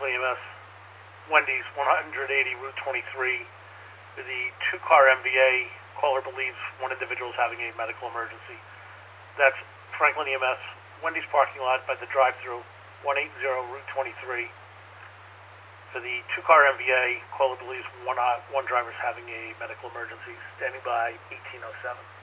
Franklin EMS, Wendy's, 180 Route 23. The two-car MVA caller believes one individual is having a medical emergency. That's Franklin EMS, Wendy's parking lot by the drive-thru, 180 Route 23. For the two-car MVA, caller believes one driver is having a medical emergency. Standing by, 1807.